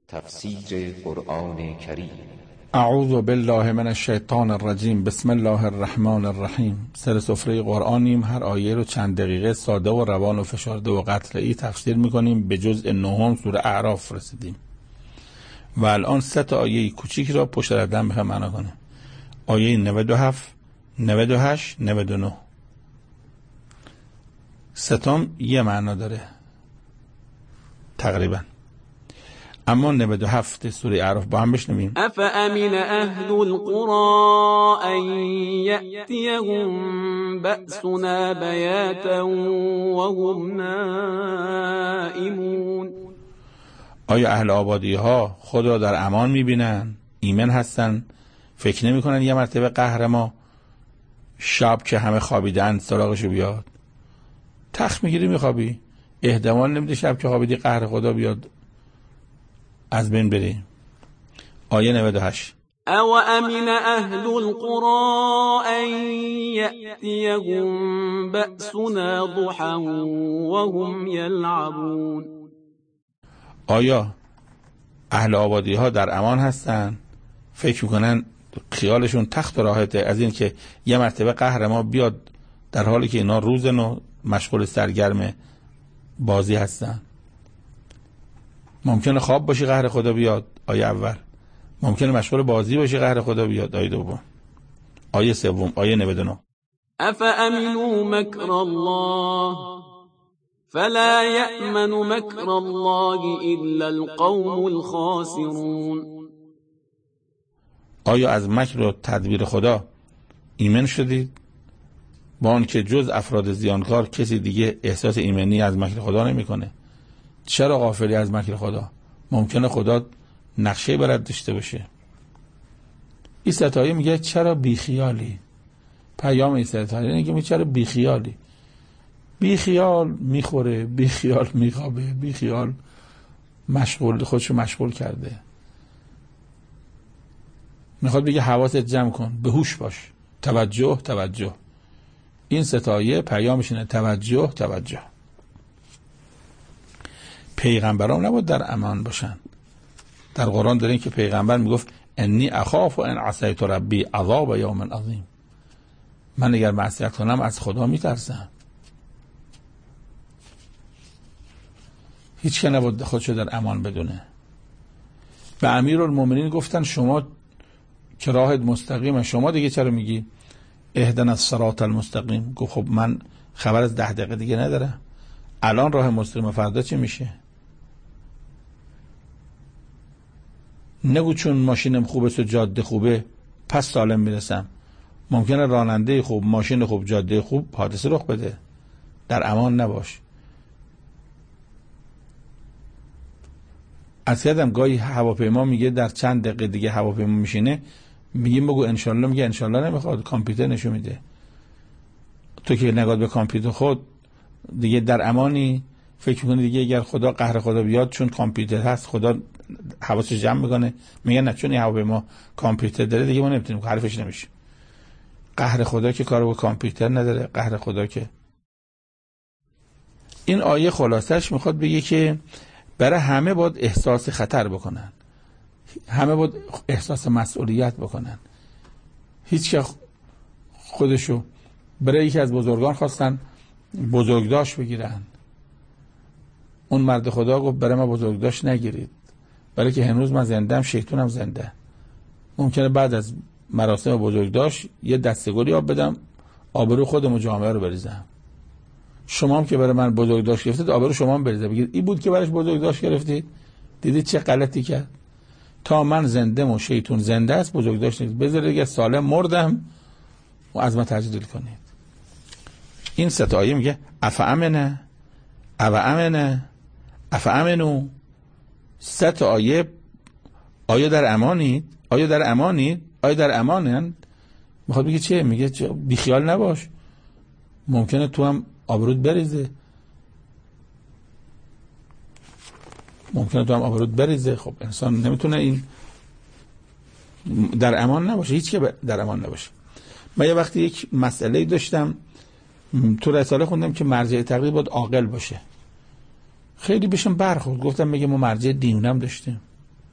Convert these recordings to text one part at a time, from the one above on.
تفسیر قرآن کریم. اعوذ بالله من الشیطان الرجیم. بسم الله الرحمن الرحیم. سر سفره قرآنیم. هر آیه رو چند دقیقه ساده و روان و فشرده و قطعی تفسیر میکنیم. به جزء 9 سوره اعراف رسیدیم و الان 3 آیه کوچیک را پشت در هم میخوایم معنا کنیم. آیه 97 98 99. ستم یه معنا داره تقریبا، اما 97 سوره اعراف با هم بشنویم. افامن اهل القرى ان یأتیهم بأسنا بیاتا وهم نائمون. آیا اهل آبادی ها خود را در امان میبینن؟ ایمن هستن؟ فکر نمی کنن یه مرتبه قهر ما شب که همه خوابیدن سراغشو بیاد؟ تخت میگیری میخوابی، احتمال نمیده شب که خوابیدی قهر خدا بیاد از بین بری. آیه 98. او امن اهل القرى ان یأتیهم بأسنا ضحا وهم یلعبون. آیا اهل آبادی ها در امان هستن؟ فکر میکنن خیالشون تخت و راحته از این که یه مرتبه قهر ما بیاد، در حالی که اینا روزن و مشغول سرگرم بازی هستن. ممکنه خواب باشی قهر خدا بیاد، آیه اول. ممکنه مشغول بازی باشی قهر خدا بیاد، آیه دوم. آیه سوم، آیه 99. افامنوا مکر الله فلا یأمن مکر الله الا القوم الخاسرون. آیا از مکر و تدبیر خدا ایمن شدید؟ با آن که جز افراد زیانکار کسی دیگه احساس ایمنی از مکر خدا نمیکنه. چرا غافلی از مکر خدا؟ ممکنه خدا نقشه برات داشته باشه. این ستایه میگه چرا بیخیالی؟ پیام این ستایه میگه چرا بیخیالی؟ بیخیال میخوره، بیخیال میخوابه، بیخیال مشغول، خودشو مشغول کرده. میخواد بگه حواست جمع کن، به هوش باش، توجه توجه. این ستایه پیامش اینه، توجه توجه. پیغمبران نباید در امان باشن. در قرآن داریم که پیغمبر میگفت انی اخاف ان عصیت ربی عذاب یوم عظیم. من اگر معصیت کنم از خدا میترسم. هیچ که نباید خودشو در امان بدونه. به امیرالمومنین گفتن شما که راهت مستقیمه، شما دیگه چرا میگی اهدنا الصراط المستقیم؟ گفت خب من خبر از 10 دقیقه دیگه ندارم. الان راه مستقیم، فردا چی میشه؟ نگو چون ماشینم خوبه و جاده خوبه پس سالم میرسم. ممکنه راننده خوب، ماشین خوب، جاده خوب حادثه رخ بده. در امان نباش. از یادم گاهی هواپیما میگه در چند دقیقه دیگه هواپیما میشینه، میگیم بگو انشالله، میگه انشالله نمیخواد، کامپیوتر نشون میده. تو که نگاه به کامپیوتر خود دیگه در امانی، فکر میکنی دیگه اگر خدا قهر خدا بیاد چون کامپیوتر هست خدا حواسش جمع میکنه. میگن نه چون این هواپیما کامپیوتر داره دیگه ما نمیتونیم، حرفش نمیشه. قهر خدا که کارو با کامپیوتر نداره، قهر خدا که. این آیه خلاصش میخواد بگه که برای همه باید احساس خطر بکنن، همه باید احساس مسئولیت بکنن. هیچ که خودشو برای یکی از بزرگان خواستن بزرگداشت بگیرن. اون مرد خدا گفت برای ما بزرگداشت نگیرید، برای که هنوز من زندم، شیطونم زنده. ممکنه بعد از مراسم بزرگداشت یه دستگلی آب بدم، آبرو خودم و جامعه رو بریزم. شما هم که برای من بزرگداشت گرفتید آبرو شما هم بریزه. بگید این بود که برایش بزرگداشت گرفتید؟ دیدید چه غلطی کرد؟ تا من زنده و شیطون زنده است بزرگداشت نیست. بذارید اگه سالم مردم و از من تجلیل کنید. این 3 آیه میگه افامنه افامنو. 3 آیه آیا در امانید؟ آیا در امانید؟ آیا در امانند؟ میخواد بگه چه؟ میگه بیخیال نباش، ممکنه تو هم آبرود بریزه، ممکنه تو هم آبرود بریزه. خب انسان نمیتونه این در امان نباشه، هیچ که در امان نباشه. من یه وقتی یک مسئله داشتم تو رساله خوندم که مرجع تقلید باید عاقل باشه. خیلی بهشون برخورد، گفتم میگه ما مرجع دینونم داشتیم.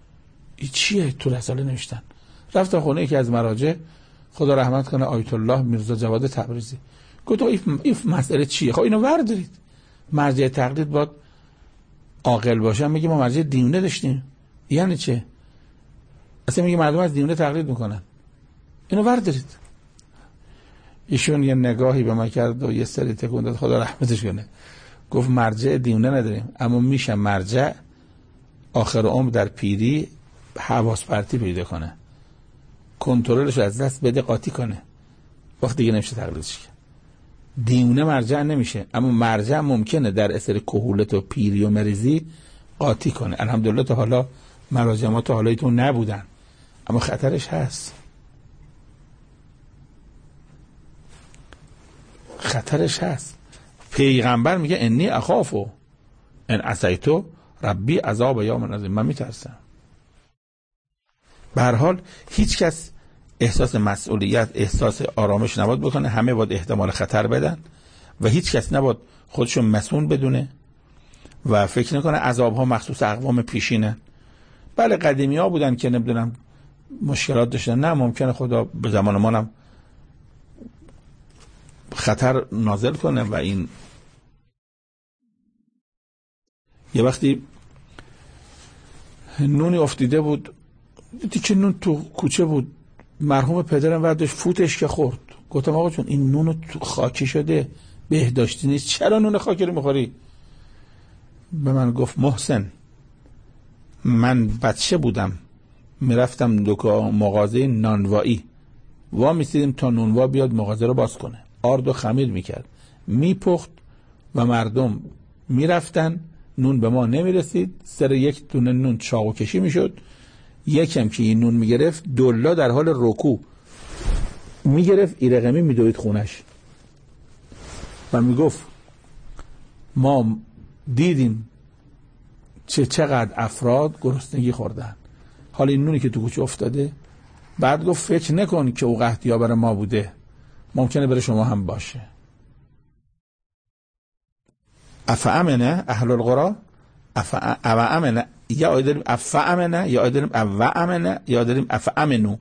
این چیه؟ تو رساله نوشتن. رفتم خونه یکی از مراجع، خدا رحمت کنه، آیت الله میرزا جواد تبریزی. گفت این مسئله چیه؟ خب اینو وردارید. مرجع تقلید باید عاقل باشه. میگه ما مرجع دیونه داشتیم. یعنی چه؟ اصلا میگه مردم از دیونه تقلید میکنن. اینو وردارید. ایشون یه نگاهی به ما کرد و یه سری تکون داد، خدا رحمتش کنه. گفت مرجع دیونه نداریم، اما میشه مرجع آخر عمر در پیری حواس پرتی پیدا کنه، کنترلش از دست بده، قاطی کنه، وقت دیگه نمیشه تقلیدش کرد. دیونه مرجع نمیشه، اما مرجع ممکنه در اثر کهولت و پیری و مریضی قاطی کنه. الحمدلله تا حالا مراجع ما تا حالا ایتون نبودن، اما خطرش هست. خطرش هست. پیغمبر میگه انی اخافو ان عصیتو ربی عذاب یوم عظیم. من میترسم. به هر حال هیچ کس احساس مسئولیت، احساس آرامش نباید بکنه. همه باید احتمال خطر بدن و هیچ کس نباید خودشون مسئول بدونه و فکر نکنه عذاب ها مخصوص اقوام پیشینه. بله قدیمی ها بودن که نمیدونم مشکلات داشتن، نه ممکنه خدا به زمان ما هم خطر نازل کنه. و این یه وقتی نونی افتیده بود، تیکه نون تو کوچه بود، مرحوم پدرم ورداش فوتش که خورد. گفتم آقا چون این نون تو خاکی شده، بهداشتی نیست، چرا نون خاکی رو میخوری؟ به من گفت محسن، من بچه بودم میرفتم دکان مغازه نانوایی، وا میسیدیم تا نونوا بیاد مغازه رو باز کنه، آرد و خمیر میکرد، میپخت و مردم میرفتن، نون به ما نمیرسید، سر یک دونه نون چاقو کشی میشد، یکم که این نون میگرفت دلا در حال رکوع میگرفت ایرقمی میدوید خونش و میگفت ما دیدیم چقدر افراد گرسنگی خوردن، حالا این نونی که تو کوچه افتاده. بعد گفت فکر نکن که او قحطی‌ها برای ما بوده، ممکنه برای شما هم باشه. افامنه اهل القرى افامنه یا داریم افامنه یا داریم اوامنه یا داریم افامنو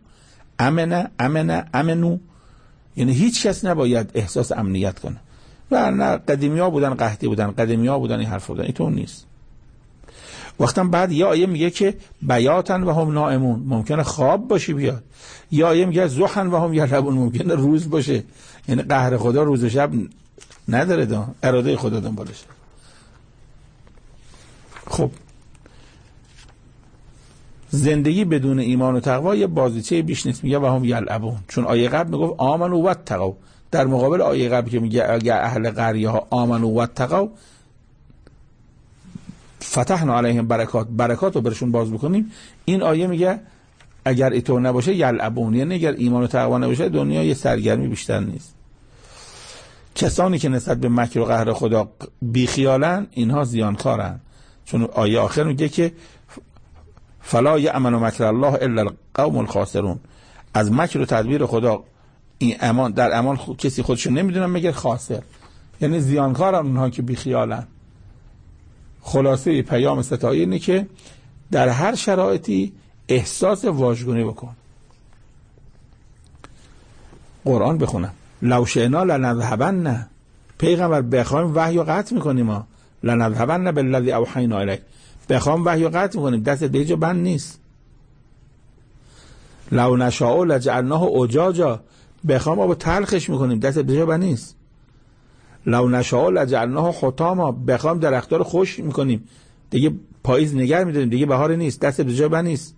امنه یعنی هیچ کس نباید احساس امنیت کنه. و نه قدیمی ها بودن قحطی بودن، قدیمی ها بودن این حرف بودن، اینطور نیست. وقتا بعد یا آیه میگه که بیاتن و هم نائمون، ممکنه خواب باشی بیاد. یا آیه میگه زحن و هم یلعبون، ممکنه روز باشه. یعنی قهر خدا روز و شب نداره، اراده خدا دنبالشه. خب زندگی بدون ایمان و تقوا یه بازیچه بیش نیست. میگه و هم یلعبون، چون آیه قبل میگفت آمنوا و اتقوا، در مقابل آیه قبل که میگه اگر اهل قریه ها آمنوا و اتقوا فتحنا علیهم برکات رو برشون باز بکنیم. این آیه میگه اگر اینطور نباشه یلعبون، یعنی اگر ایمان و تقوا نباشه دنیا یه سرگرمی بیشتر نیست. کسانی که نسبت به مکر و قهر خدا بیخیالن اینها زیانکارن، چون آیه آخر میگه که فلا یأمن مکر الله الا القوم الخاسرون، از مکر و تدبیر خدا این امان در امان کسی خودشو نمیدونه مگر خاسر، یعنی زیانکارن اونها که بیخیالن. خلاصه پیام ستایی اینه که در هر شرایطی احساس واژگونی بکن. قرآن بخونم لو شئنا لنذهبن، پیغمبر بخوایم وحی رو قطع میکنیم، ما لنذهبن بالذی اوحینا الیک، بخوایم وحی رو قطع میکنیم، دست به جا بند نیست. لو نشاء لجعلناه اجاجا، بخوایم آب تلخش میکنیم، دست به جا بند نیست. لو نشاء لجعلناه حطاما، بخوایم درختار رو خشک میکنیم، دیگه پاییز نگر میداریم، دیگه بهار نیست، دست به جا بند نیست.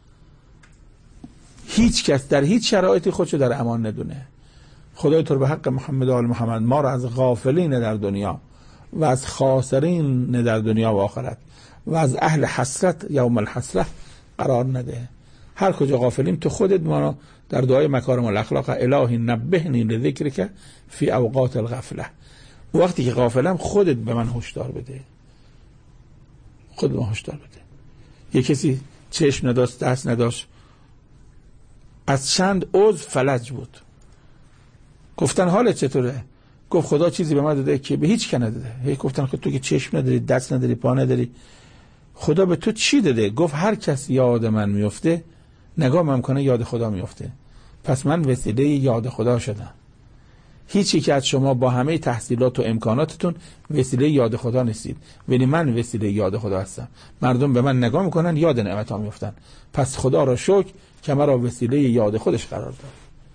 هیچ کس در هیچ شرایطی خودشو در امان ندونه. خدای تو به حق محمد و آل محمد ما رو از غافلین در دنیا و از خاسرین در دنیا و آخرت و از اهل حسرت یوم الحسرت قرار نده. هر کجا غافلیم تو خودت ما رو در دعای مکارم الاخلاق الهی نبهنی لذکرک فی اوقات الغفله، وقتی که غافلم خودت به من هشدار بده، خودت به من هشدار بده. یه کسی چشم نداشت، دست نداشت، از چند عضو فلج بود، گفتن حالت چطوره؟ گفت خدا چیزی به من داده که به هیچ که نداده. هی گفتن خب تو که چشم نداری، دست نداری، پا نداری، خدا به تو چی داده؟ گفت هر کس یاد من میفته نگاه من کنه یاد خدا میفته. پس من وسیله یاد خدا شدم. هیچی که از شما با همه تحصیلات و امکاناتتون وسیله یاد خدا نیستید، ولی من وسیله یاد خدا هستم. مردم به من نگاه میکنن یاد نعمت‌ها میفتن. پس خدا را شکر که مرا وسیله یاد خودش قرار داد.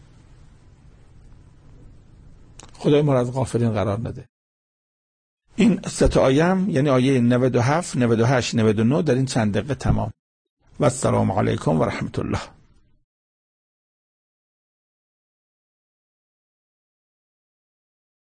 خدای ما را از غافلین قرار نده. این 3 آیه یعنی آیه 97 98 99 در این چند دقیقه تمام. و السلام علیکم و رحمت الله.